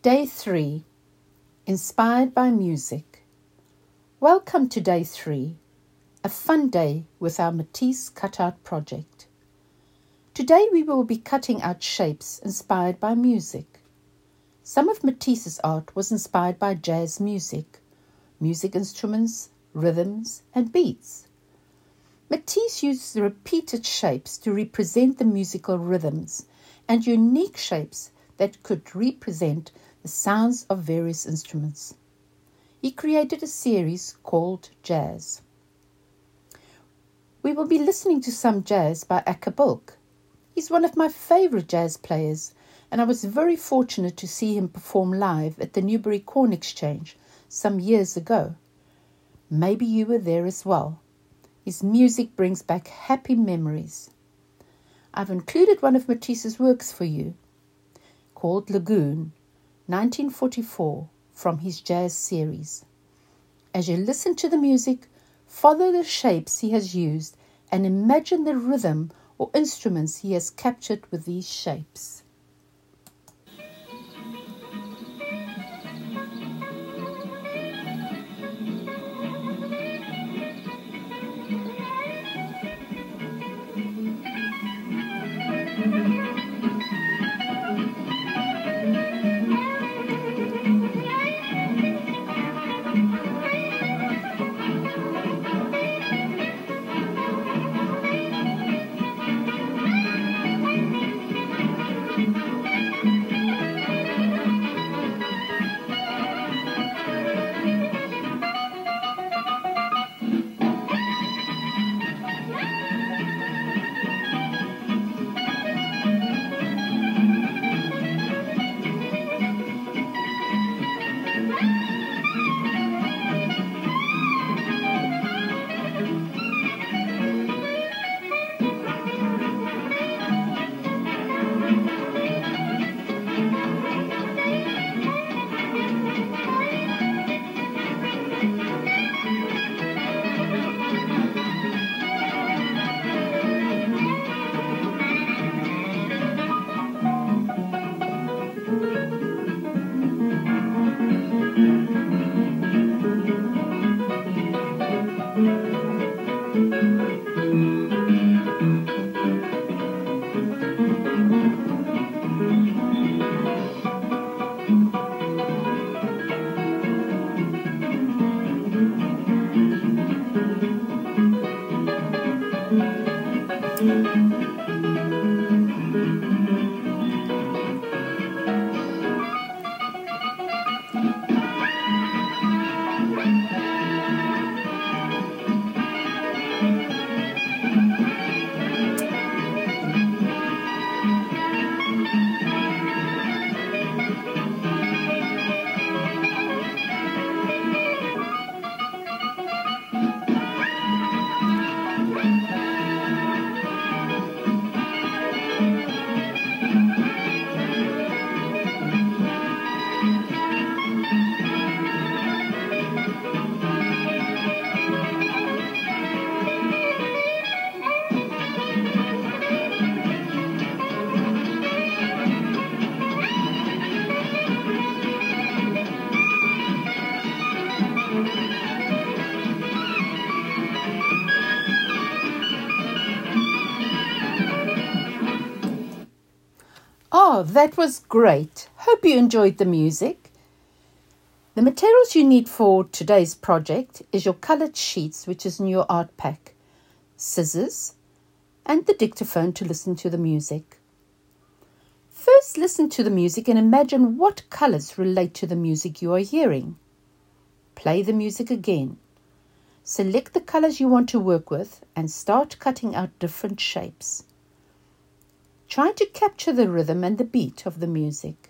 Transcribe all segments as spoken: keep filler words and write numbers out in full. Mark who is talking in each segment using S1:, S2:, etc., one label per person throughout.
S1: Day three, Inspired by Music. Welcome to Day three, a fun day with our Matisse cutout project. Today we will be cutting out shapes inspired by music. Some of Matisse's art was inspired by jazz music, music instruments, rhythms, and beats. Matisse used repeated shapes to represent the musical rhythms and unique shapes that could represent the sounds of various instruments. He created a series called Jazz. We will be listening to some jazz by Akabulk. He's one of my favorite jazz players, and I was very fortunate to see him perform live at the Newbury Corn Exchange some years ago. Maybe you were there as well. His music brings back happy memories. I've included one of Matisse's works for you, called Lagoon, nineteen forty-four, from his jazz series. As you listen to the music, follow the shapes he has used and imagine the rhythm or instruments he has captured with these shapes. Oh, that was great. Hope you enjoyed the music. The materials you need for today's project is your coloured sheets, which is in your art pack, scissors, and the dictaphone to listen to the music. First, listen to the music and imagine what colours relate to the music you are hearing. Play the music again. Select the colours you want to work with and start cutting out different shapes. Try to capture the rhythm and the beat of the music.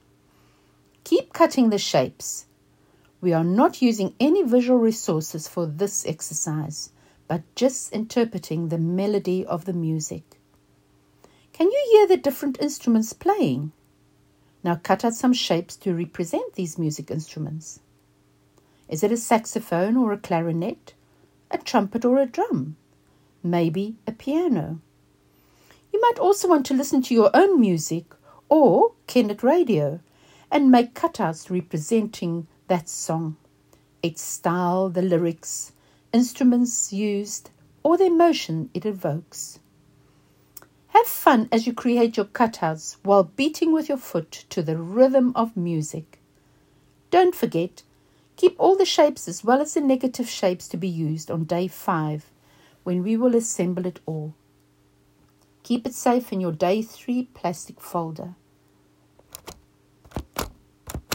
S1: Keep cutting the shapes. We are not using any visual resources for this exercise, but just interpreting the melody of the music. Can you hear the different instruments playing? Now cut out some shapes to represent these music instruments. Is it a saxophone or a clarinet, a trumpet or a drum? Maybe a piano. You might also want to listen to your own music or Kennet Radio and make cutouts representing that song, its style, the lyrics, instruments used, or the emotion it evokes. Have fun as you create your cutouts while beating with your foot to the rhythm of music. Don't forget, keep all the shapes as well as the negative shapes to be used on day five, when we will assemble it all. Keep it safe in your day three plastic folder.